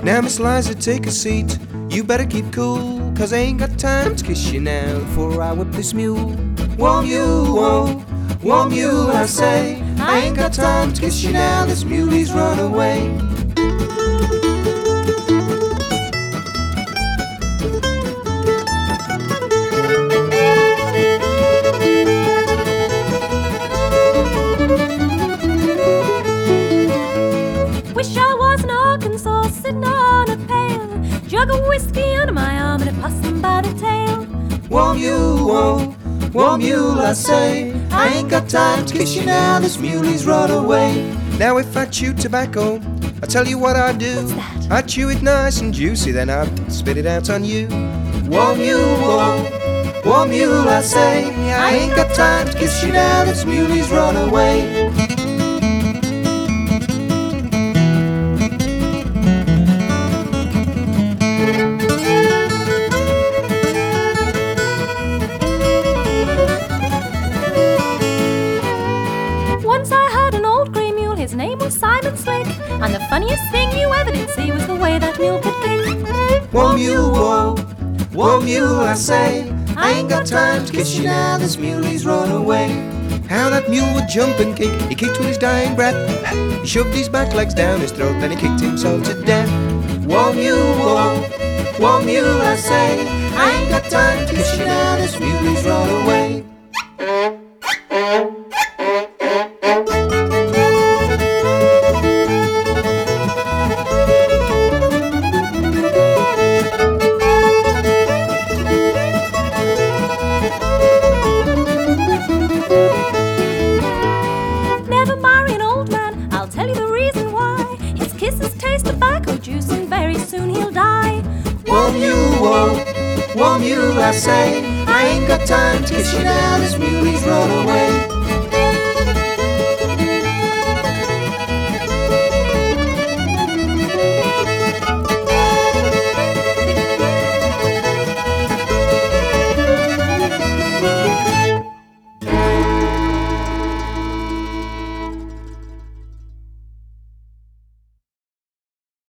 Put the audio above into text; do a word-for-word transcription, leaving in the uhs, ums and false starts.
Now, Miss Liza, take a seat. You better keep cool, 'cause I ain't got time to kiss you now before I whip this mule. Warm mule, whoa, warm mule, I say. I ain't got time to kiss you now, this muley's run away. Wish I was in Arkansas, sitting on a pail, jug of whiskey under my arm and a possum by the tail. Warm mule, whoa, warm mule, I say. I ain't got time to kiss you now, this muley's run away. Now if I chew tobacco, I tell you what I do. What's that? I chew it nice and juicy, then I spit it out on you. Warm mule, whoa, warm mule, I say. I ain't got time to kiss you now, this muley's run away. Once I had an old grey mule, his name was Simon Slick, and the funniest thing you ever did see was the way that mule could kick. Warm mule, whoa, warm mule, I say. I ain't got time to kiss you now, this muley's run away. How that mule would jump and kick, he kicked with his dying breath. He shoved his back legs down his throat, then he kicked himself to death. Warm mule, whoa, warm mule, I say. I ain't got time to kiss you now, this muley's run away. Never marry an old man, I'll tell you the reason why. His kisses taste tobacco juice and very soon he'll die. Warm mule, whoa, warm mule, I say. I ain't got time to kiss you now, this muley's run away.